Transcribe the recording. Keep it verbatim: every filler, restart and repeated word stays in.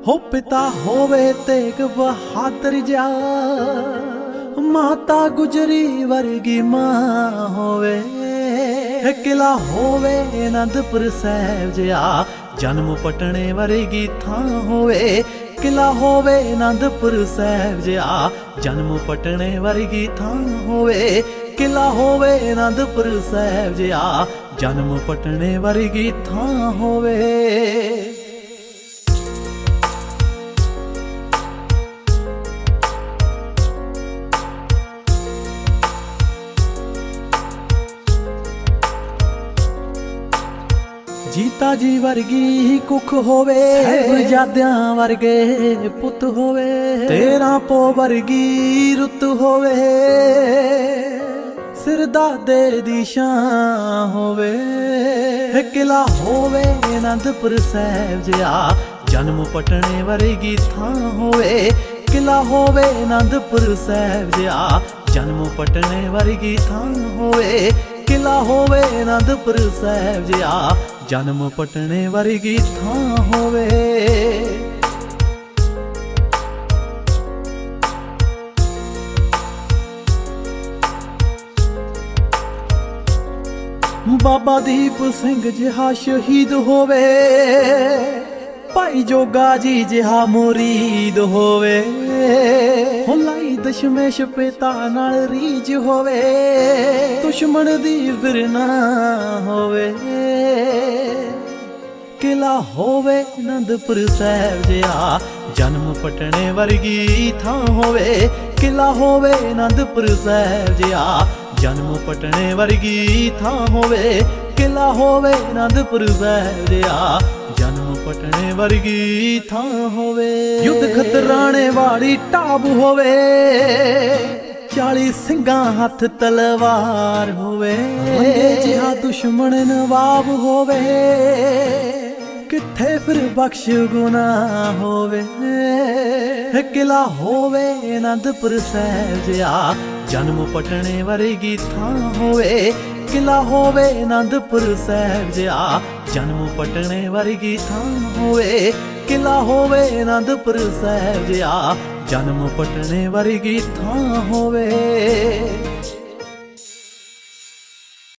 हो पिता होवे तेग बहादुर जा, माता गुजरी वर्गी मां होवे। किला होवे आनंदपुर साहिब जिहा, जन्म पटने वर्गी थां होवे। किला होवे आनंदपुर साहिब जिहा, जन्म पटने वर्गी थां होवे। किला होवे आनंदपुर साहिब जिहा, जन्म पटने वर्गी थां होवे। जीता जी वर्गी कुख होवे, साहिबजादियां वर्गे पुत होवे। तेरा पो वर्गी रुत होवे, सिरदादे दी शान होवे। किला होवे आनंदपुर साहिब जिहा, जन्म पटने वर्गी थां होवे। किला होवे आनंदपुर साहिब जिहा, जन्म पटने वर्गी थां होवे। किला होवे आनंदपुर साहिब जिहा, जन्म पटने वर्गी थां होवे। बाबा दीप सिंह जिहा शहीद होवे, भाई जोगा जी जिहा मुरीद होवे। लाई दशमेश पिता नाल रीज होवे, दुश्मन दी फिरना होवे। किला होवे आनंदपुर साहिब जिहा, जन्म पटने वर्गी थां होवे। किला होवे आनंदपुर साहिब जिहा, जन्म पटने वर्गी थां होवे। किला होवे आनंदपुर साहिब जिहा, जन्म पटने वर्गी थां होवे। युद्ध खतराणे वाली टाब होवे, चाली सिंगां हथ तलवार होवे। जिहा दुश्मन नवाब होवे, किथे फिर बख्श गुनाह होवे। किला होवे आनंदपुर साहिब जिहा, जन्म पटने वर्गी थां होवे। किला होवे आनंदपुर साहिब जिहा, जन्म पटने वर्गी थां होवे। किला होवे आनंदपुर साहिब जिहा, जन्म पटने वर्गी थां होवे।